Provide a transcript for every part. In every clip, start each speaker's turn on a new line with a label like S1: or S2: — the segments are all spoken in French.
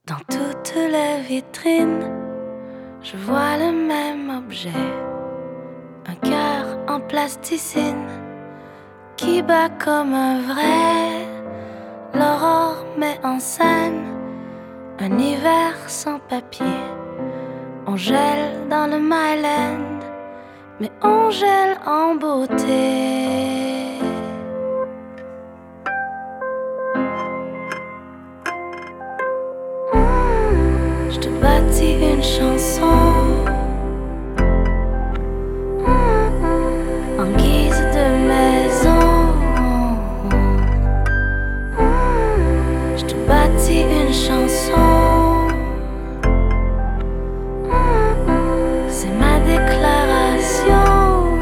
S1: Dans toutes les vitrines, je vois le même objet. Un cœur en plasticine qui bat comme un vrai. L'aurore met en scène un hiver sans papier. On gèle dans le Myland, mais on gèle en beauté. Je te bâtis une chanson en guise de maison. Je te bâtis une chanson, c'est ma déclaration.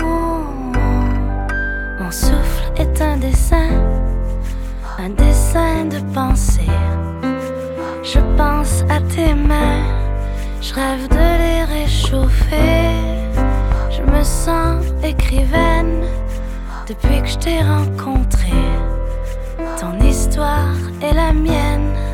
S1: Mon souffle est un dessin de pensée. Je pense à tes mains, je rêve de les réchauffer. Je me sens écrivaine depuis que je t'ai rencontré. Ton histoire est la mienne.